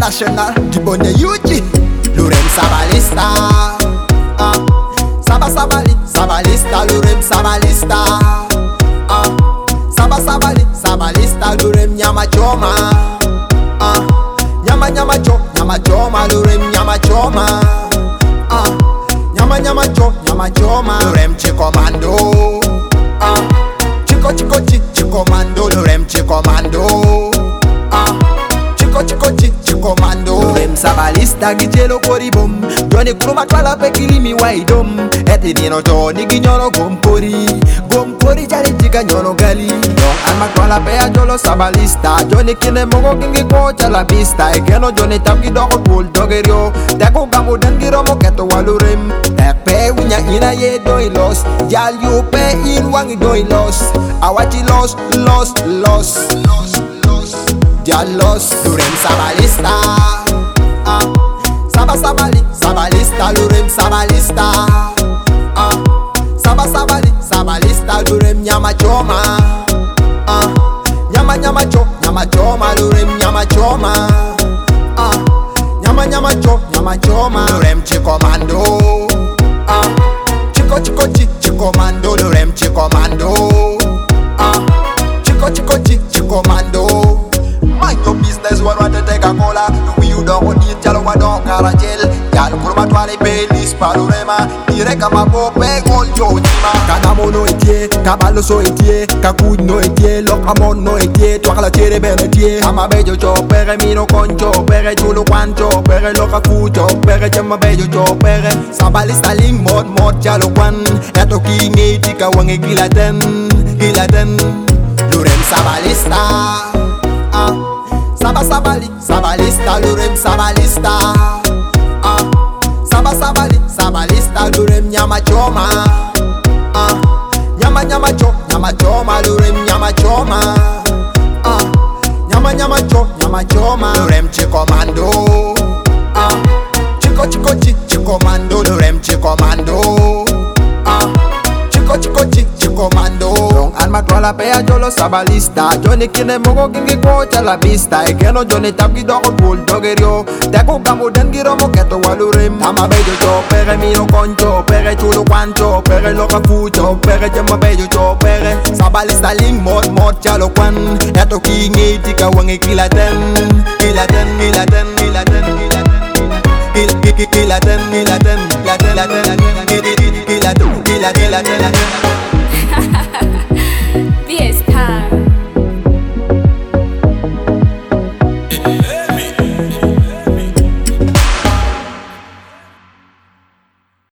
international du bonnet Yuji. Lorem Sabalista. Sabalista, Lorem Sabalista. Sabalista, Lorem Nyama Choma. Nyama Choma, Lorem Nyama Choma. Nyama Choma, Lorem Chikomando. Chikomando, Lorem Chikomando. Chikomando, Lorem Sabalista, Gijelo Koribum. Johnny Kruma Twala Pekilimi Waidum. Etinino Tony Gignolo Gompori. Gompori Jali Chica Nyono Gali. Young Alma Twala Pea Jolo Sabalista. Johnny Kine Mogo Kingi Kocha La Vista. Ekeno Johnny Tamki Dogo Bulldogerio. Dako Gamu Dangiro Moketo Walurem. Ekpe Winya Ina Ye Doi Los. Jal you pay in Wangi Doi Los. Awachi Los. Los, Lorem Sabalista. Sabalista, Lorem Sabalista. Sabalista, Lorem Nyama Choma. Nyama Choma, Lorem Nyama Choma. Nyama Choma, Lorem Chikomando. Chikomando, Lorem Chikomando. Chikomando. Mind your business, what want to take a cola. You don't need Jalo, I don't carajel. Yal Kurma Twale Pelis, Palurema, Direka Mabo, Pegol Jojima. Kanamo no etie, Kabalo so etie, Kakud no etie, Lokamon no etie, Twala Tere Benetie, Amabejo Chopere, Mino Concho, Pere Chulo Quancho, Pere Loka Fucho, Pere Chamabejo Chopere, Sabalista Ling Mod Jalo Quan, Eto King Etika Wangi Gilaten, Lorem Sabalista. Sabalista, Lorem Sabalista. Sabalista, Lorem Nyama Choma. Nyama Choma, Lorem Nyama Choma. Nyama Choma, Lorem Chikomando. Chikomando, Lorem Chikomando. Chikomando. Young Alma Twala Pea Jolo Sabalista. Johnny Kine Mogo Kingi Kocha La Vista. Ekeno Johnny Tamki Dogo Bulldogerio. Dako Gamu Dangiro Moketo Walurem. Amabejo Chopere, Mino Concho, Pere Chulo Quancho, Pere Loka Fucho, Pere Chamabejo Chopere. Sabalista Ling Mod Chalo Quan. Eto King Etika Wangi Gilaten. Gilaten.